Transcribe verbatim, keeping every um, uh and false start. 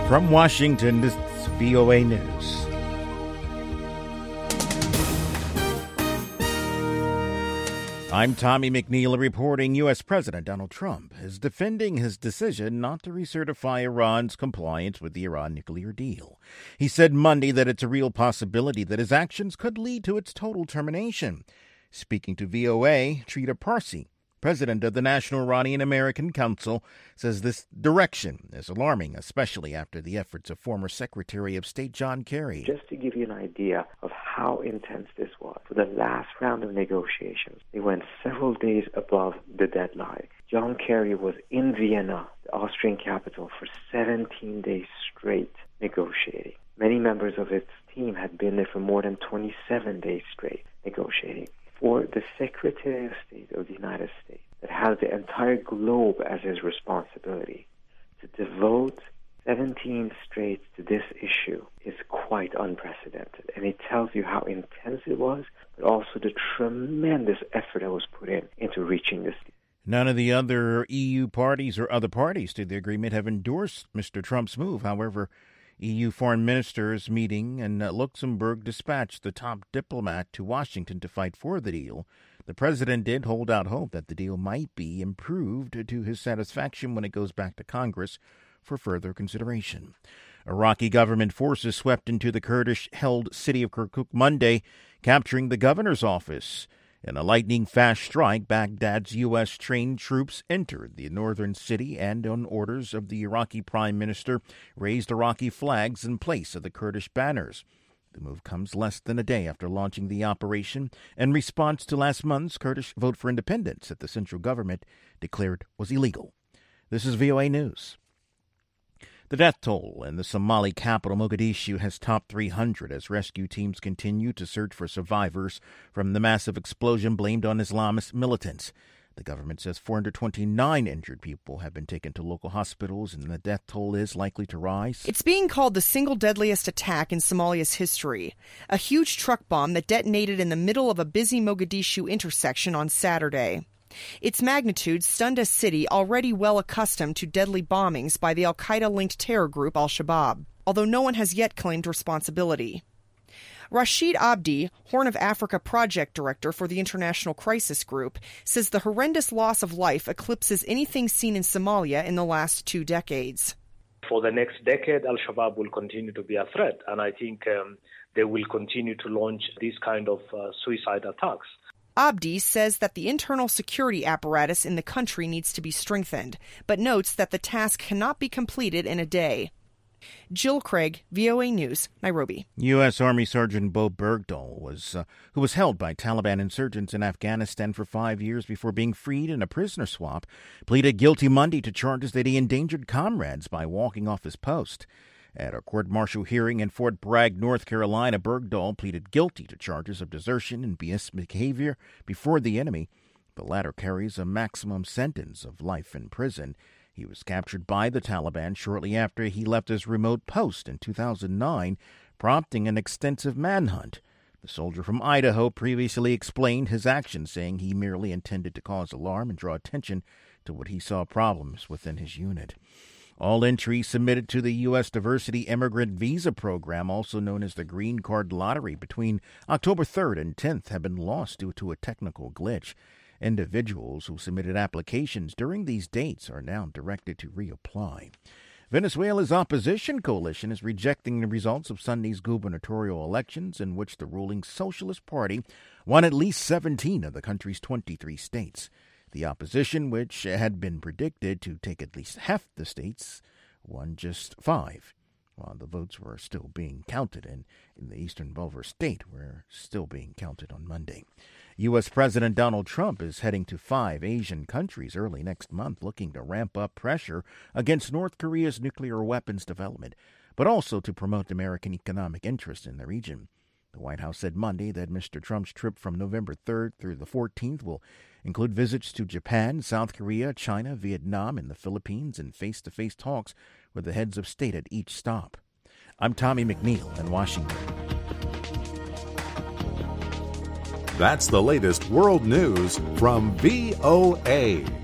From Washington, this is V O A News. I'm Tommy McNeil reporting U S. President Donald Trump is defending his decision not to recertify Iran's compliance with the Iran nuclear deal. He said Monday that it's a real possibility that his actions could lead to its total termination. Speaking to V O A, Trita Parsi, president of the National Iranian American Council, says this direction is alarming, especially after the efforts of former Secretary of State John Kerry. Just to give you an idea of how intense this was, for the last round of negotiations, they went several days above the deadline. John Kerry was in Vienna, the Austrian capital, for seventeen days straight negotiating. Many members of its team had been there for more than twenty-seven days straight negotiating. For the Secretary of State of the United States, that has the entire globe as his responsibility, to devote seventeen straight to this issue is quite unprecedented. And it tells you how intense it was, but also the tremendous effort that was put in into reaching this. None of the other E U parties or other parties to the agreement have endorsed Mister Trump's move. However, E U foreign ministers meeting in Luxembourg dispatched the top diplomat to Washington to fight for the deal. The president did hold out hope that the deal might be improved to his satisfaction when it goes back to Congress for further consideration. Iraqi government forces swept into the Kurdish-held city of Kirkuk Monday, capturing the governor's office. In a lightning-fast strike, Baghdad's U S trained troops entered the northern city and, on orders of the Iraqi prime minister, raised Iraqi flags in place of the Kurdish banners. The move comes less than a day after launching the operation in response to last month's Kurdish vote for independence that the central government declared was illegal. This is V O A News. The death toll in the Somali capital, Mogadishu, has topped three hundred as rescue teams continue to search for survivors from the massive explosion blamed on Islamist militants. The government says four hundred twenty-nine injured people have been taken to local hospitals, and the death toll is likely to rise. It's being called the single deadliest attack in Somalia's history. A huge truck bomb that detonated in the middle of a busy Mogadishu intersection on Saturday. Its magnitude stunned a city already well accustomed to deadly bombings by the al-Qaeda-linked terror group Al-Shabaab, although no one has yet claimed responsibility. Rashid Abdi, Horn of Africa project director for the International Crisis Group, says the horrendous loss of life eclipses anything seen in Somalia in the last two decades. For the next decade, Al-Shabaab will continue to be a threat, and I think um, they will continue to launch these kind of uh, suicide attacks. Abdi says that the internal security apparatus in the country needs to be strengthened, but notes that the task cannot be completed in a day. Jill Craig, V O A News, Nairobi. U S. Army Sergeant Bo Bergdahl, was, uh, who was held by Taliban insurgents in Afghanistan for five years before being freed in a prisoner swap, pleaded guilty Monday to charges that he endangered comrades by walking off his post. At a court-martial hearing in Fort Bragg, North Carolina, Bergdahl pleaded guilty to charges of desertion and misbehavior before the enemy. The latter carries a maximum sentence of life in prison. He was captured by the Taliban shortly after he left his remote post in two thousand nine, prompting an extensive manhunt. The soldier from Idaho previously explained his actions, saying he merely intended to cause alarm and draw attention to what he saw problems within his unit. All entries submitted to the U S. Diversity Immigrant Visa Program, also known as the Green Card Lottery, between October third and tenth have been lost due to a technical glitch. Individuals who submitted applications during these dates are now directed to reapply. Venezuela's opposition coalition is rejecting the results of Sunday's gubernatorial elections, in which the ruling Socialist Party won at least seventeen of the country's twenty-three states. The opposition, which had been predicted to take at least half the states, won just five, while the votes were still being counted, and in the eastern Bolivar state were still being counted on Monday. U S. President Donald Trump is heading to five Asian countries early next month, looking to ramp up pressure against North Korea's nuclear weapons development, but also to promote American economic interest in the region. The White House said Monday that Mister Trump's trip from November third through the fourteenth will include visits to Japan, South Korea, China, Vietnam, and the Philippines, and face-to-face talks with the heads of state at each stop. I'm Tommy McNeil in Washington. That's the latest world news from V O A.